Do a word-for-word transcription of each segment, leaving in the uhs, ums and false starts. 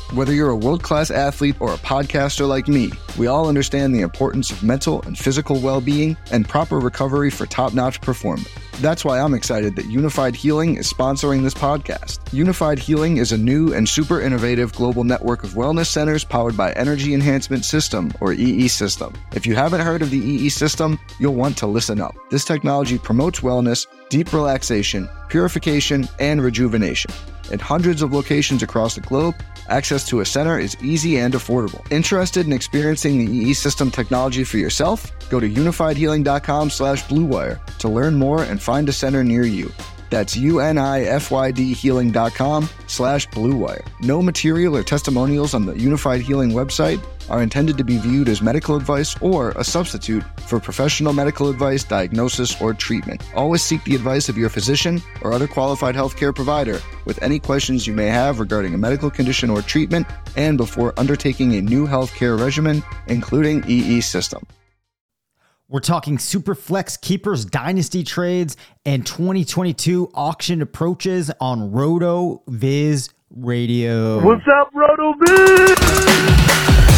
Whether you're a world-class athlete or a podcaster like me, we all understand the importance of mental and physical well-being and proper recovery for top-notch performance. That's why I'm excited that Unified Healing is sponsoring this podcast. Unified Healing is a new and super innovative global network of wellness centers powered by Energy Enhancement System, or E E System. If you haven't heard of the E E System, you'll want to listen up. This technology promotes wellness, deep relaxation, purification, and rejuvenation. In hundreds of locations across the globe, access to a center is easy and affordable. Interested in experiencing the E E System technology for yourself? Go to unifiedhealing.com slash bluewire to learn more and find a center near you. That's U-N-I-F-Y-D healing.com slash bluewire. No material or testimonials on the Unified Healing website are intended to be viewed as medical advice or a substitute for professional medical advice, diagnosis, or treatment. Always seek the advice of your physician or other qualified healthcare provider with any questions you may have regarding a medical condition or treatment and before undertaking a new healthcare regimen, including E E System. We're talking Superflex Keepers Dynasty trades and twenty twenty-two auction approaches on RotoViz Radio. What's up, RotoViz?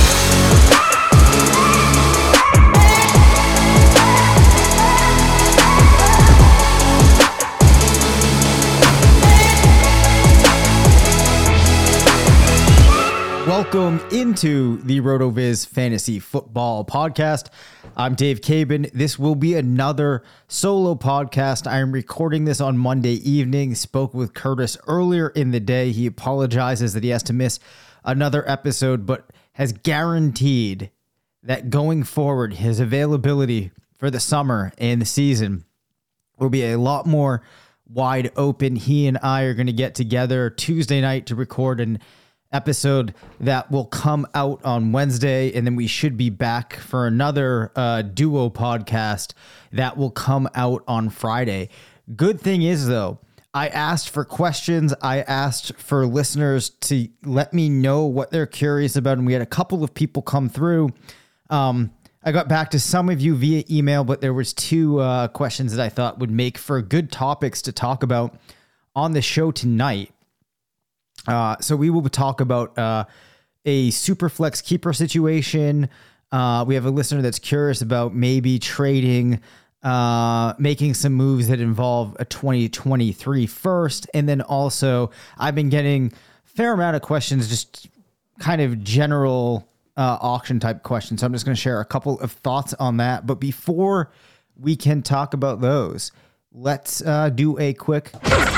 Welcome into the RotoViz Fantasy Football Podcast. I'm Dave Cabin. This will be another solo podcast. I am recording this on Monday evening. Spoke with Curtis earlier in the day. He apologizes that he has to miss another episode, but has guaranteed that going forward, his availability for the summer and the season will be a lot more wide open. He and I are going to get together Tuesday night to record an episode that will come out on Wednesday, and then we should be back for another uh, duo podcast that will come out on Friday. Good thing is, though, I asked for questions. I asked for listeners to let me know what they're curious about, and we had a couple of people come through. Um, I got back to some of you via email, but there was two uh, questions that I thought would make for good topics to talk about on the show tonight. Uh, so we will talk about uh, a Superflex keeper situation. Uh, we have a listener that's curious about maybe trading, uh, making some moves that involve a twenty twenty-three first. And then also I've been getting a fair amount of questions, just kind of general uh, auction type questions. So I'm just going to share a couple of thoughts on that. But before we can talk about those, let's uh, do a quick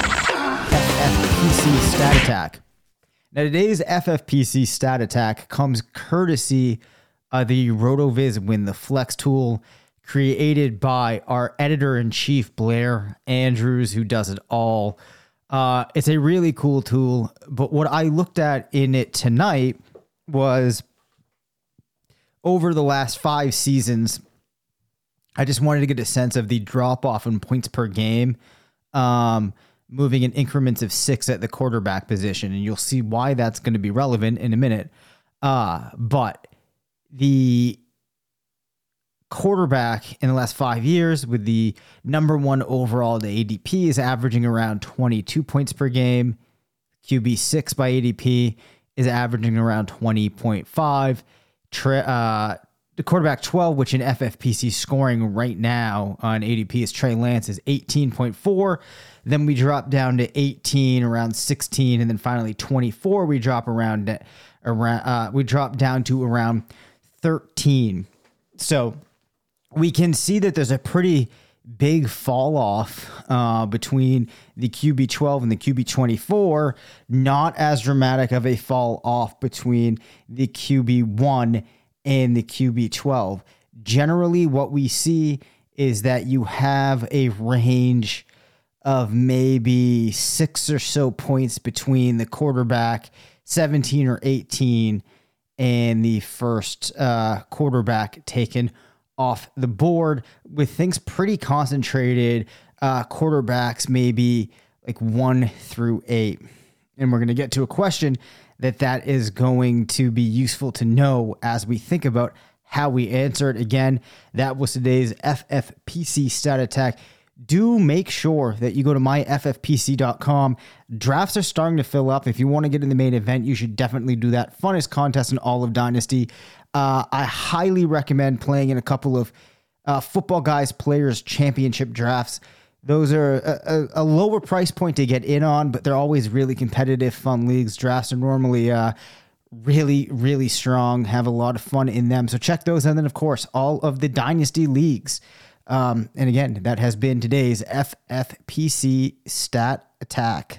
F F P C stat attack. Now, today's F F P C stat attack comes courtesy of the RotoViz Win the Flex tool created by our editor-in-chief, Blair Andrews, who does it all. Uh, it's a really cool tool, but what I looked at in it tonight was over the last five seasons, I just wanted to get a sense of the drop-off in points per game, um, moving in increments of six at the quarterback position. And you'll see why that's going to be relevant in a minute. Uh, but the quarterback in the last five years with the number one overall, the A D P, is averaging around twenty-two points per game. Q B six by A D P is averaging around twenty point five. Tra- uh, the quarterback twelve, which in F F P C scoring right now on A D P is Trey Lance, is eighteen point four. Then we drop down to eighteen, around sixteen, and then finally twenty-four. We drop around around. Uh, we drop down to around thirteen. So we can see that there's a pretty big fall off uh, between the Q B twelve and the Q B twenty-four. Not as dramatic of a fall off between the Q B one and the Q B twelve. Generally, what we see is that you have a range of maybe six or so points between the quarterback, seventeen or eighteen, and the first uh, quarterback taken off the board, with things pretty concentrated. Uh, quarterbacks maybe like one through eight. And we're going to get to a question that that is going to be useful to know as we think about how we answer it. Again, that was today's F F P C stat attack. do make sure that you go to my f f p c dot com. Drafts are starting to fill up. If you want to get in the main event, you should definitely do that. Funnest contest in all of Dynasty. Uh, I highly recommend playing in a couple of uh, Football Guys Players Championship drafts. Those are a, a, a lower price point to get in on, but they're always really competitive, fun leagues. Drafts are normally uh, really, really strong, have a lot of fun in them. So check those out. And then, of course, all of the Dynasty leagues. Um, and again, that has been today's F F P C Stat Attack.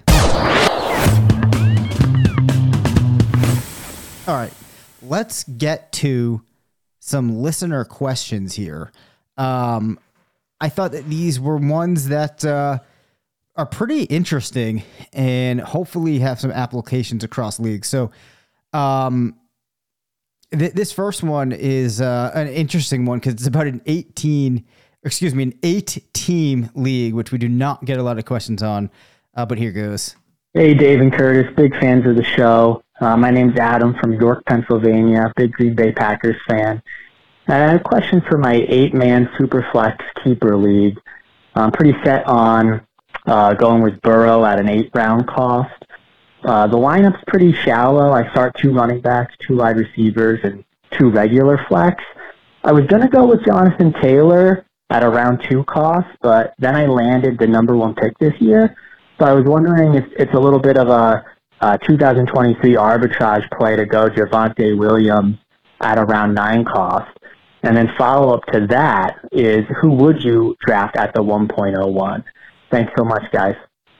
All right, let's get to some listener questions here. Um, I thought that these were ones that uh, are pretty interesting and hopefully have some applications across leagues. So um, th- this first one is uh, an interesting one because it's about an eighteen excuse me, an eight-team league, which we do not get a lot of questions on, uh, but here goes. Hey, Dave and Curtis, big fans of the show. Uh, my name's Adam from York, Pennsylvania, big Green Bay Packers fan. I had a question for my eight-man Superflex Keeper League. I'm pretty set on uh, going with Burrow at an eight-round cost. Uh, the lineup's pretty shallow. I start two running backs, two wide receivers, and two regular flex. I was going to go with Jonathan Taylor at a round two cost, but then I landed the number one pick this year. So I was wondering if it's a little bit of a, a two thousand twenty-three arbitrage play to go Javonte Williams at a round nine cost. And then follow up to that is, who would you draft at the one point oh one? Thanks so much, guys.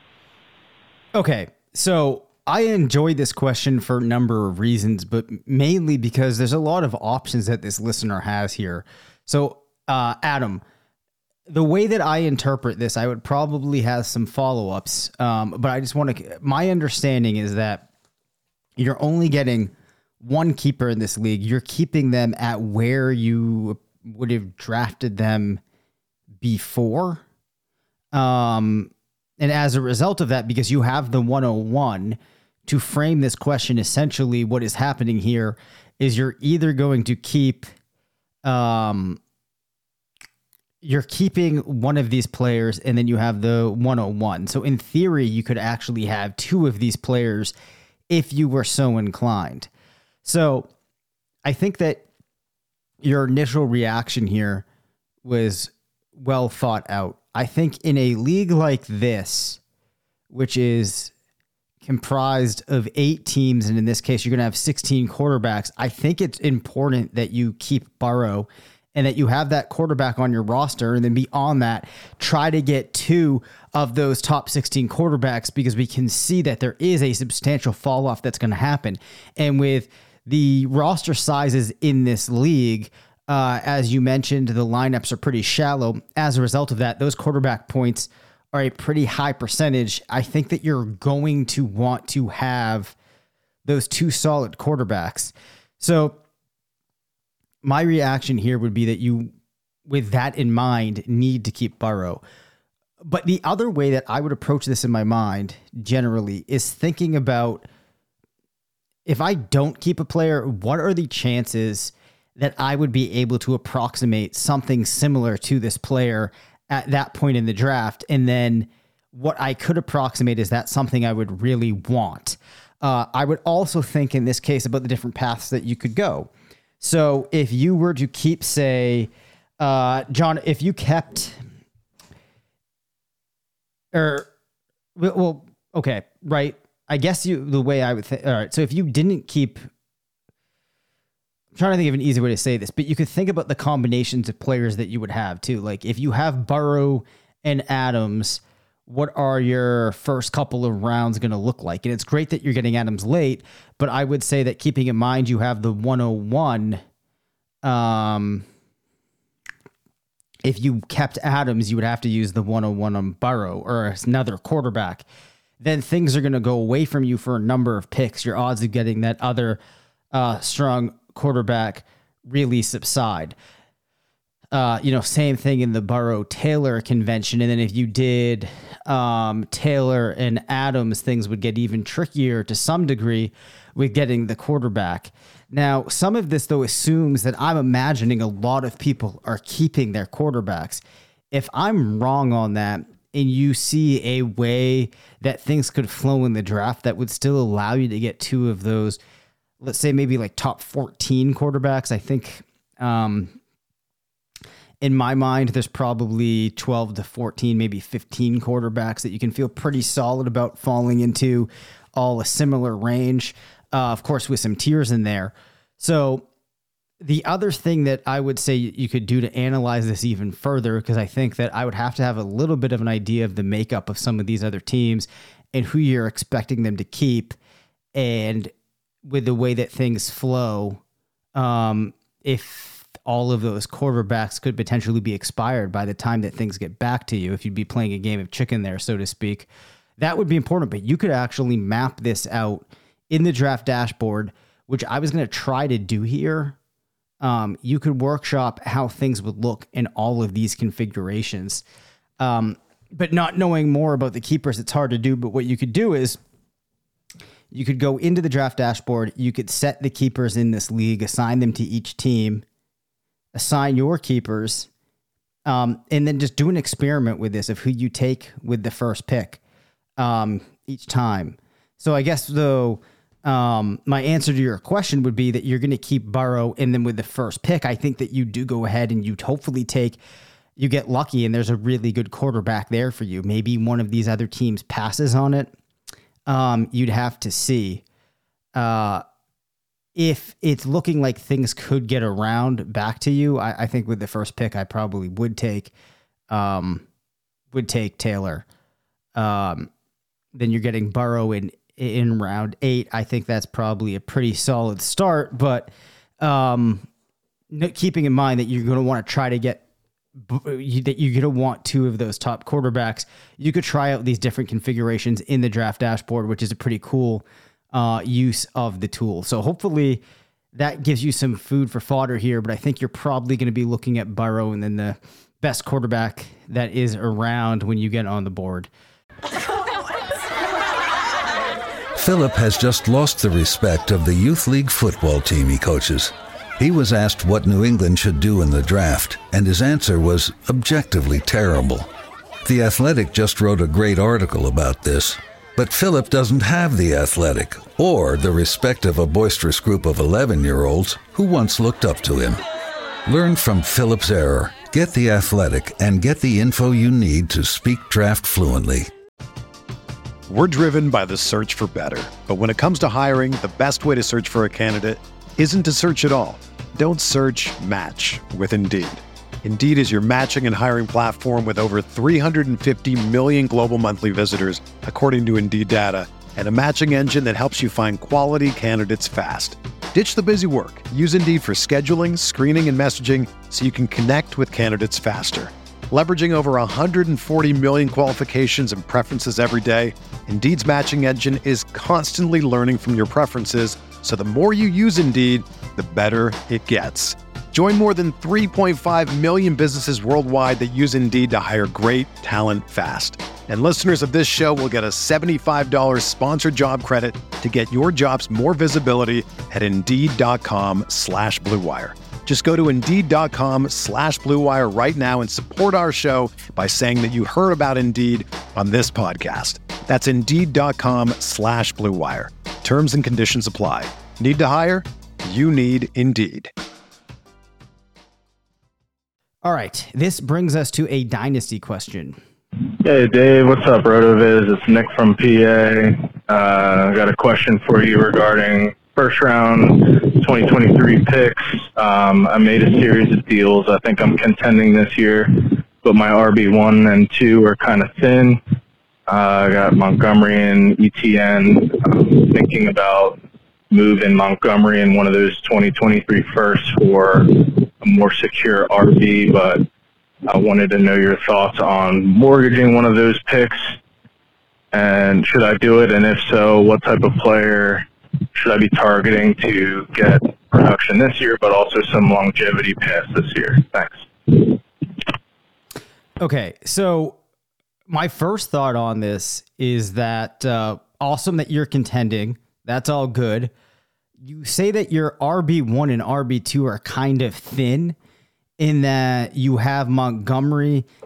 Okay, so I enjoyed this question for a number of reasons, but mainly because there's a lot of options that this listener has here. So, uh, Adam, the way that I interpret this, I would probably have some follow-ups, um, but I just want to, my understanding is that you're only getting one keeper in this league. You're keeping them at where you would have drafted them before. Um, and as a result of that, because you have the one oh one, to frame this question, essentially what is happening here is you're either going to keep, um, you're keeping one of these players and then you have the one oh one. So in theory, you could actually have two of these players if you were so inclined. So I think that your initial reaction here was well thought out. I think in a league like this, which is comprised of eight teams, and in this case, you're going to have sixteen quarterbacks, I think it's important that you keep Burrow and that you have that quarterback on your roster, and then beyond that, try to get two of those top sixteen quarterbacks, because we can see that there is a substantial fall off that's going to happen. And with the roster sizes in this league, uh, as you mentioned, the lineups are pretty shallow. As a result of that, those quarterback points are a pretty high percentage. I think that you're going to want to have those two solid quarterbacks. So my reaction here would be that you, with that in mind, need to keep Burrow. But the other way that I would approach this in my mind generally is thinking about, if I don't keep a player, what are the chances that I would be able to approximate something similar to this player at that point in the draft? And then what I could approximate, is that something I would really want? Uh, I would also think in this case about the different paths that you could go. So if you were to keep, say, uh, John, if you kept, or, well, okay, right. I guess you, the way I would think, all right. So if you didn't keep, I'm trying to think of an easy way to say this, but you could think about the combinations of players that you would have too. Like if you have Burrow and Adams, what are your first couple of rounds going to look like? And it's great that you're getting Adams late, but I would say that keeping in mind you have the one oh one, um, if you kept Adams, you would have to use the one oh one on Burrow or another quarterback. Then things are going to go away from you for a number of picks. Your odds of getting that other uh, strong quarterback really subside. Uh, you know, same thing in the Burrow-Taylor convention. And then if you did um, Taylor and Adams, things would get even trickier to some degree with getting the quarterback. Now, some of this, though, assumes that I'm imagining a lot of people are keeping their quarterbacks. if I'm wrong on that and you see a way that things could flow in the draft that would still allow you to get two of those, let's say maybe like top fourteen quarterbacks, I think um, in my mind, there's probably twelve to fourteen, maybe fifteen quarterbacks that you can feel pretty solid about falling into, all a similar range, uh, of course, with some tiers in there. So the other thing that I would say you could do to analyze this even further, because I think that I would have to have a little bit of an idea of the makeup of some of these other teams and who you're expecting them to keep. And with the way that things flow, um, if all of those quarterbacks could potentially be expired by the time that things get back to you, if you'd be playing a game of chicken there, so to speak, that would be important. But you could actually map this out in the draft dashboard, which I was going to try to do here. Um, you could workshop how things would look in all of these configurations. Um, but not knowing more about the keepers, it's hard to do. But what you could do is you could go into the draft dashboard. You could set the keepers in this league, assign them to each team, assign your keepers, um, and then just do an experiment with this of who you take with the first pick um, each time. So I guess, though, Um, my answer to your question would be that you're going to keep Burrow, and then with the first pick, I think that you do go ahead and you hopefully take, you get lucky and there's a really good quarterback there for you. Maybe one of these other teams passes on it. Um, you'd have to see. Uh, if it's looking like things could get around back to you, I, I think with the first pick, I probably would take, um, would take Taylor. Um, then you're getting Burrow in, in round eight. I think that's probably a pretty solid start, but um, keeping in mind that you're going to want to try to get that you're going to want two of those top quarterbacks, you could try out these different configurations in the draft dashboard, which is a pretty cool uh, use of the tool. So hopefully that gives you some food for fodder here, but I think you're probably going to be looking at Burrow and then the best quarterback that is around when you get on the board. Philip has just lost the respect of the youth league football team he coaches. He was asked what New England should do in the draft, and his answer was objectively terrible. The Athletic just wrote a great article about this, but Philip doesn't have the Athletic or the respect of a boisterous group of eleven-year-olds who once looked up to him. Learn from Philip's error, get the Athletic, and get the info you need to speak draft fluently. We're driven by the search for better. But when it comes to hiring, the best way to search for a candidate isn't to search at all. Don't search, match with Indeed. Indeed is your matching and hiring platform with over three hundred fifty million global monthly visitors, according to Indeed data, and a matching engine that helps you find quality candidates fast. Ditch the busy work. Use Indeed for scheduling, screening, and messaging so you can connect with candidates faster. Leveraging over one hundred forty million qualifications and preferences every day, Indeed's matching engine is constantly learning from your preferences, so the more you use Indeed, the better it gets. Join more than three point five million businesses worldwide that use Indeed to hire great talent fast. And listeners of this show will get a seventy-five dollars sponsored job credit to get your jobs more visibility at Indeed.com slash Blue Wire. Just go to Indeed.com slash Blue Wire right now and support our show by saying that you heard about Indeed on this podcast. That's Indeed.com slash Blue Wire. Terms and conditions apply. Need to hire? You need Indeed. All right. This brings us to a dynasty question. Hey, Dave. What's up, RotoViz? It's Nick from P A. Uh, I got a question for you regarding first round twenty twenty-three picks. Um, I made a series of deals. I think I'm contending this year, but my R B one and two are kind of thin. Uh, I got Montgomery and E T N. I'm thinking about moving Montgomery in one of those twenty twenty-three firsts for a more secure R B, but I wanted to know your thoughts on mortgaging one of those picks, and should I do it, and if so, what type of player should I be targeting to get production this year, but also some longevity past this year? Thanks. Okay, so my first thought on this is that uh, awesome that you're contending. That's all good. You say that your R B one and R B two are kind of thin in that you have Montgomery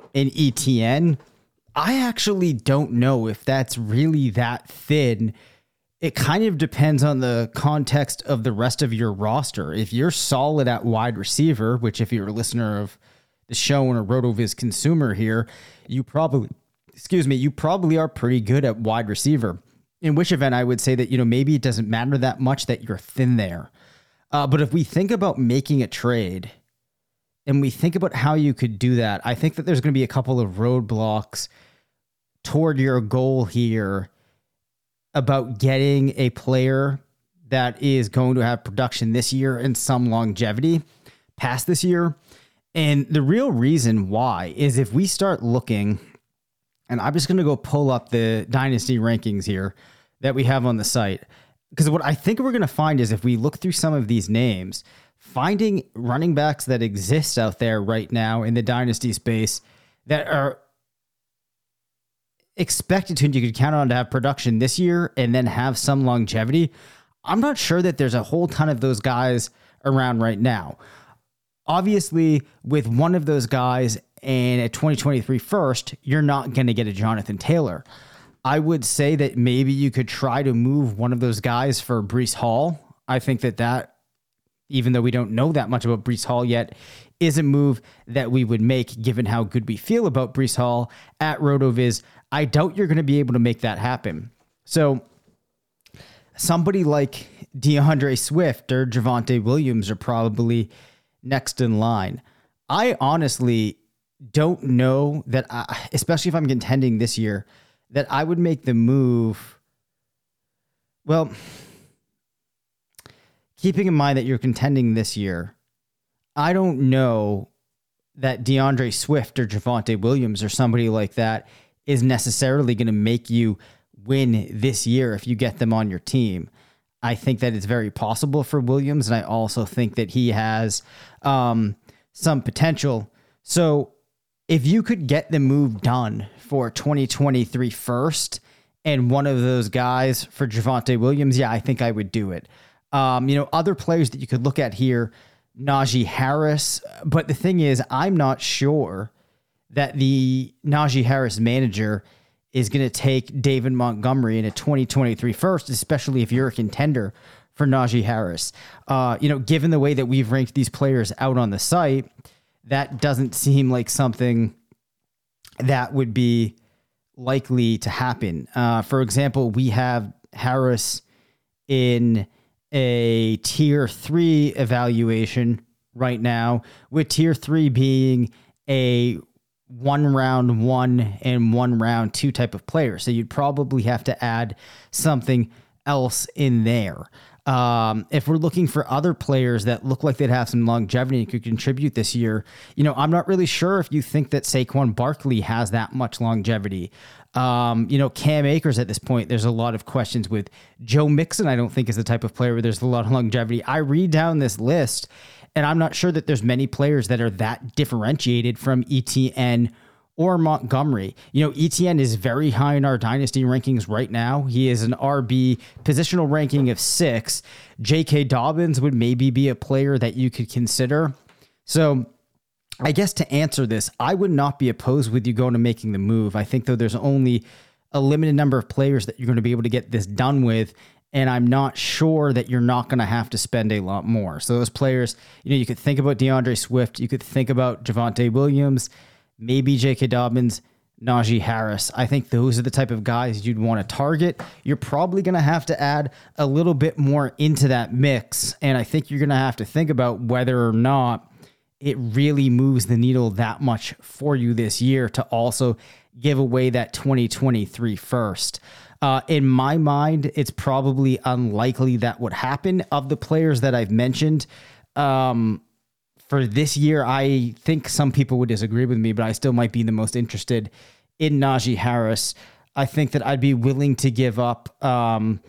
and E T N, I actually don't know if that's really that thin. It kind of depends on the context of the rest of your roster. If you're solid at wide receiver, which if you're a listener of the show and a RotoViz consumer here, you probably, excuse me, you probably are pretty good at wide receiver. In which event I would say that, you know, maybe it doesn't matter that much that you're thin there. Uh, but if we think about making a trade and we think about how you could do that, I think that there's going to be a couple of roadblocks toward your goal here about getting a player that is going to have production this year and some longevity past this year. And the real reason why is if we start looking, and I'm just going to go pull up the dynasty rankings here that we have on the site. Because what I think we're going to find is if we look through some of these names, finding running backs that exist out there right now in the dynasty space that are expected to, and you could count on to have production this year and then have some longevity. I'm not sure that there's a whole ton of those guys around right now. Obviously, with one of those guys and a twenty twenty-three first, you're not going to get a Jonathan Taylor. I would say that maybe you could try to move one of those guys for Breece Hall. I think that that, even though we don't know that much about Breece Hall yet, is a move that we would make given how good we feel about Breece Hall at RotoViz. I doubt you're going to be able to make that happen. So somebody like DeAndre Swift or Javonte Williams are probably next in line. I honestly don't know that, I, especially if I'm contending this year, that I would make the move. Well, keeping in mind that you're contending this year, I don't know that DeAndre Swift or Javonte Williams or somebody like that is necessarily going to make you win this year if you get them on your team. I think that it's very possible for Williams, and I also think that he has um, some potential. So if you could get the move done for twenty twenty-three first and one of those guys for Javonte Williams, yeah, I think I would do it. Um, you know, other players that you could look at here, Najee Harris. But the thing is, I'm not sure that the Najee Harris manager is going to take David Montgomery in a twenty twenty-three first, especially if you're a contender for Najee Harris. Uh, you know, given the way that we've ranked these players out on the site, that doesn't seem like something that would be likely to happen. Uh, for example, we have Harris in a tier three evaluation right now, with tier three being a one round one and one round two type of player. So you'd probably have to add something else in there. Um, if we're looking for other players that look like they'd have some longevity and could contribute this year, you know, I'm not really sure if you think that Saquon Barkley has that much longevity. Um, you know, Cam Akers at this point, there's a lot of questions with. Joe Mixon, I don't think is the type of player where there's a lot of longevity. I read down this list and I'm not sure that there's many players that are that differentiated from E T N or Montgomery. You know, E T N is very high in our dynasty rankings right now. He is an R B positional ranking of six. J K. Dobbins would maybe be a player that you could consider. So I guess to answer this, I would not be opposed with you going to making the move. I think though there's only a limited number of players that you're going to be able to get this done with. And I'm not sure that you're not going to have to spend a lot more. So those players, you know, you could think about DeAndre Swift. You could think about Javonte Williams, maybe J K. Dobbins, Najee Harris. I think those are the type of guys you'd want to target. You're probably going to have to add a little bit more into that mix. And I think you're going to have to think about whether or not it really moves the needle that much for you this year to also give away that twenty twenty-three first. Uh, in my mind, it's probably unlikely that would happen. Of the players that I've mentioned, um, for this year, I think some people would disagree with me, but I still might be the most interested in Najee Harris. I think that I'd be willing to give up um,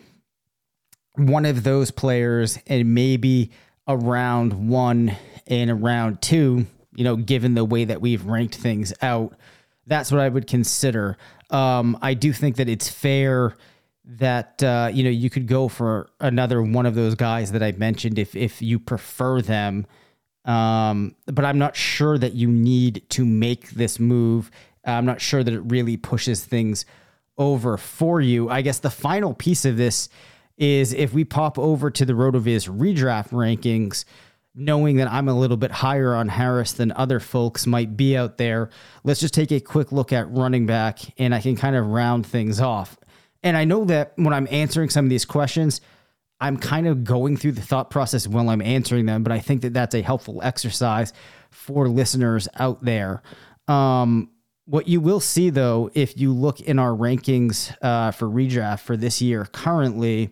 one of those players and maybe a round one and a round two, you know, given the way that we've ranked things out. That's what I would consider. Um, I do think that it's fair that, uh, you know, you could go for another one of those guys that I mentioned if if you prefer them. Um, but I'm not sure that you need to make this move. I'm not sure that it really pushes things over for you. I guess the final piece of this is if we pop over to the RotoViz redraft rankings, knowing that I'm a little bit higher on Harris than other folks might be out there, let's just take a quick look at running back and I can kind of round things off. And I know that when I'm answering some of these questions, I'm kind of going through the thought process while I'm answering them, but I think that that's a helpful exercise for listeners out there. Um, what you will see, though, if you look in our rankings uh, for redraft for this year, currently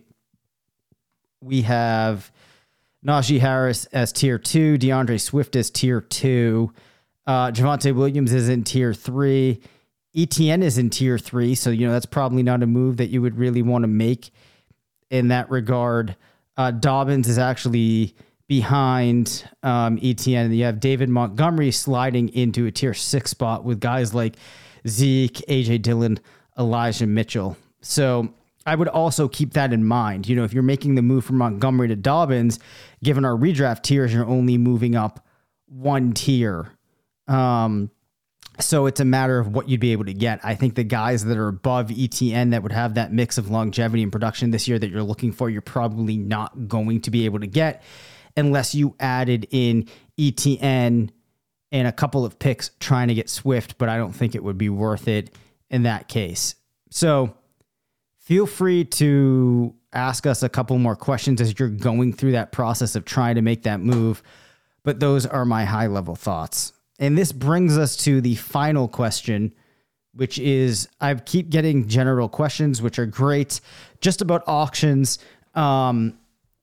we have Najee Harris as tier two, DeAndre Swift as tier two, uh, Javonte Williams is in tier three, E T N is in tier three, so you know that's probably not a move that you would really want to make in that regard. Uh, Dobbins is actually behind um, E T N. You have David Montgomery sliding into a tier six spot with guys like Zeke, A J Dillon, Elijah Mitchell. So I would also keep that in mind. You know, if you're making the move from Montgomery to Dobbins, given our redraft tiers, you're only moving up one tier. Um, so it's a matter of what you'd be able to get. I think the guys that are above E T N that would have that mix of longevity and production this year that you're looking for, you're probably not going to be able to get unless you added in E T N and a couple of picks trying to get Swift, but I don't think it would be worth it in that case. So feel free to ask us a couple more questions as you're going through that process of trying to make that move, but those are my high-level thoughts. And this brings us to the final question, which is I keep getting general questions, which are great, just about auctions. Um,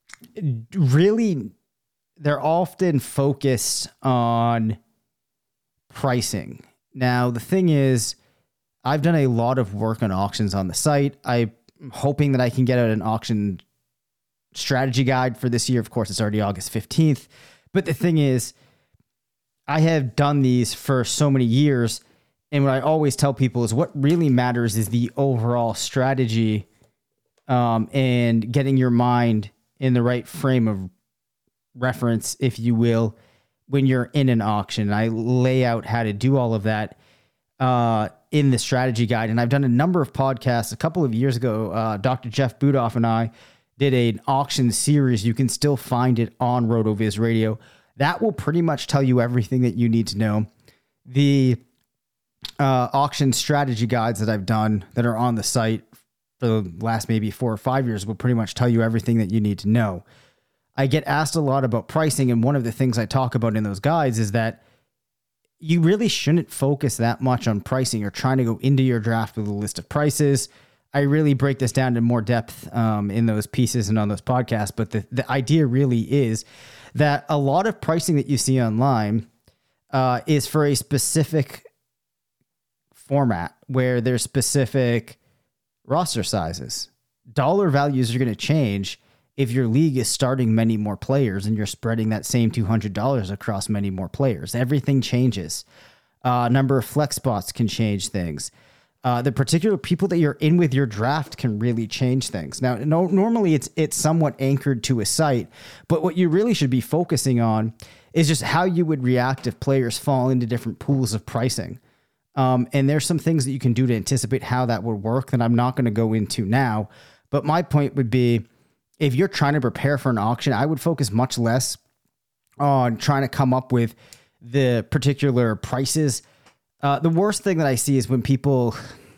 really, they're often focused on pricing. Now, the thing is, I've done a lot of work on auctions on the site. I'm hoping that I can get out an auction strategy guide for this year. Of course, it's already August fifteenth. But the thing is, I have done these for so many years, and what I always tell people is what really matters is the overall strategy um, and getting your mind in the right frame of reference, if you will, when you're in an auction. I lay out how to do all of that uh, in the strategy guide, and I've done a number of podcasts. A couple of years ago, uh, Doctor Jeff Budoff and I did an auction series. You can still find it on RotoViz Radio. That will pretty much tell you everything that you need to know. The uh, auction strategy guides that I've done that are on the site for the last maybe four or five years will pretty much tell you everything that you need to know. I get asked a lot about pricing, and one of the things I talk about in those guides is that you really shouldn't focus that much on pricing or trying to go into your draft with a list of prices. I really break this down to more depth um, in those pieces and on those podcasts, but the, the idea really is that a lot of pricing that you see online uh, is for a specific format where there's specific roster sizes. Dollar values are going to change if your league is starting many more players and you're spreading that same two hundred dollars across many more players. Everything changes. Uh, number of flex spots can change things. Uh, the particular people that you're in with your draft can really change things. Now, no, normally it's it's somewhat anchored to a site, but what you really should be focusing on is just how you would react if players fall into different pools of pricing. Um, and there's some things that you can do to anticipate how that would work that I'm not going to go into now. But my point would be, if you're trying to prepare for an auction, I would focus much less on trying to come up with the particular prices. Uh, the worst thing that I see is when people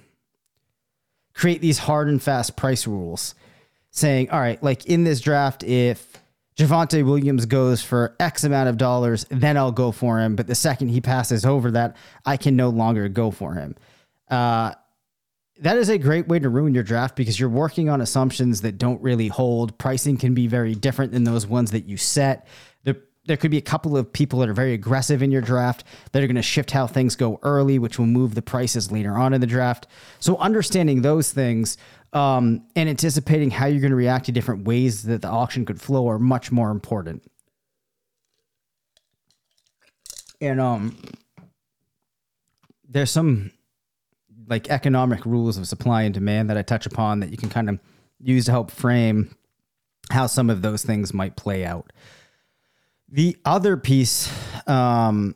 create these hard and fast price rules saying, all right, like in this draft, if Javonte Williams goes for X amount of dollars, then I'll go for him. But the second he passes over that, I can no longer go for him. Uh, that is a great way to ruin your draft because you're working on assumptions that don't really hold. Pricing can be very different than those ones that you set. The There could be a couple of people that are very aggressive in your draft that are going to shift how things go early, which will move the prices later on in the draft. So understanding those things um, and anticipating how you're going to react to different ways that the auction could flow are much more important. And um, there's some like economic rules of supply and demand that I touch upon that you can kind of use to help frame how some of those things might play out. The other piece um,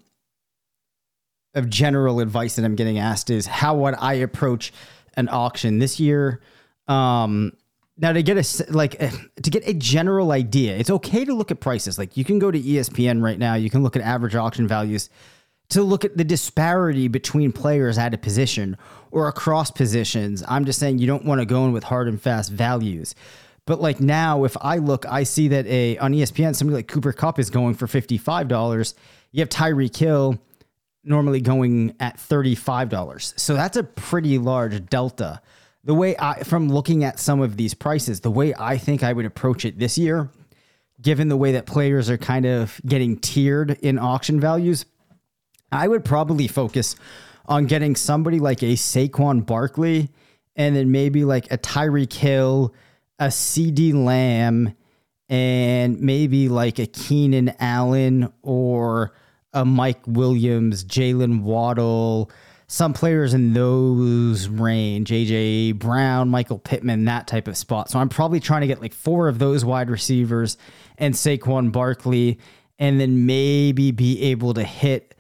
of general advice that I'm getting asked is how would I approach an auction this year? Um, now to get a, like to get a general idea, it's okay to look at prices. Like you can go to E S P N right now. You can look at average auction values to look at the disparity between players at a position or across positions. I'm just saying you don't want to go in with hard and fast values. But like now, if I look, I see that a on E S P N, somebody like Cooper Kupp is going for fifty-five dollars. You have Tyreek Hill normally going at thirty-five dollars. So that's a pretty large delta. The way I, from looking at some of these prices, the way I think I would approach it this year, given the way that players are kind of getting tiered in auction values, I would probably focus on getting somebody like a Saquon Barkley and then maybe like a Tyreek Hill, a CeeDee Lamb, and maybe like a Keenan Allen or a Mike Williams, Jalen Waddle, some players in those range, A J Brown, Michael Pittman, that type of spot. So I'm probably trying to get like four of those wide receivers and Saquon Barkley, and then maybe be able to hit.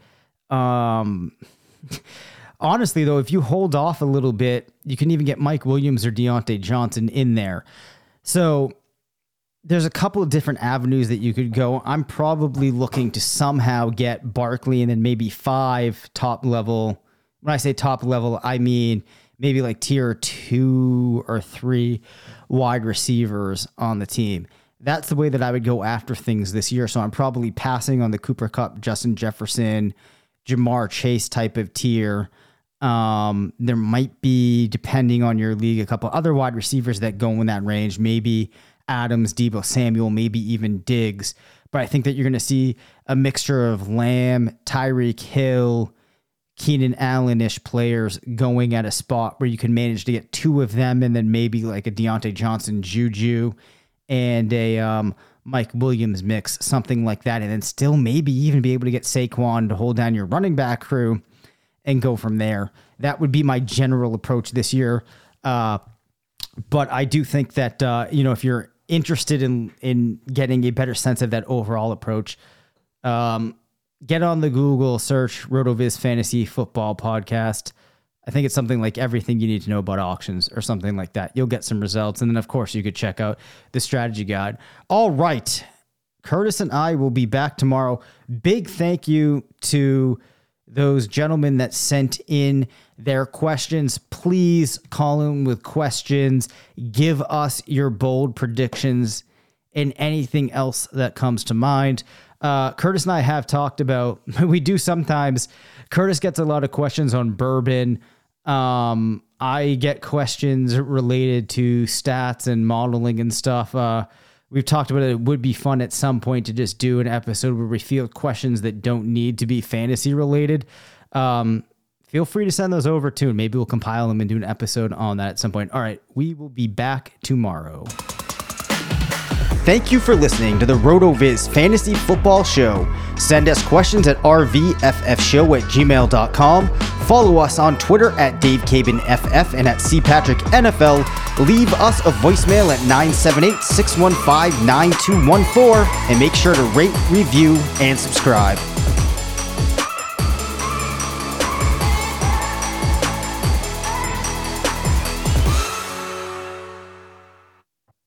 Um, honestly, though, if you hold off a little bit, you can even get Mike Williams or Deontay Johnson in there. So there's a couple of different avenues that you could go. I'm probably looking to somehow get Barkley and then maybe five top level. When I say top level, I mean maybe like tier two or three wide receivers on the team. That's the way that I would go after things this year. So I'm probably passing on the Cooper Kupp, Justin Jefferson, Jamar Chase type of tier. Um, there might be, depending on your league, a couple other wide receivers that go in that range. Maybe Adams, Deebo Samuel, maybe even Diggs. But I think that you're going to see a mixture of Lamb, Tyreek Hill, Keenan Allen-ish players going at a spot where you can manage to get two of them and then maybe like a Deontay Johnson, Juju, and a um, Mike Williams mix, something like that. And then still maybe even be able to get Saquon to hold down your running back crew and go from there. That would be my general approach this year. Uh, but I do think that, uh, you know, if you're interested in, in getting a better sense of that overall approach, um, get on the Google search RotoViz Fantasy Football Podcast. I think it's something like everything you need to know about auctions or something like that. You'll get some results. And then, of course, you could check out the strategy guide. All right. Curtis and I will be back tomorrow. Big thank you to those gentlemen that sent in their questions. Please call in with questions. Give us your bold predictions and anything else that comes to mind. Uh, Curtis and I have talked about, we do sometimes, Curtis gets a lot of questions on bourbon. Um, I get questions related to stats and modeling and stuff. Uh, we've talked about it. It would be fun at some point to just do an episode where we field questions that don't need to be fantasy related. Um, feel free to send those over too, and maybe we'll compile them and do an episode on that at some point. All right, we will be back tomorrow. Thank you for listening to the RotoViz Fantasy Football Show. Send us questions at r v f f show at gmail dot com. Follow us on Twitter at Dave Cabin F F and at C Patrick N F L. Leave us a voicemail at nine seven eight, six one five, nine two one four and make sure to rate, review, and subscribe.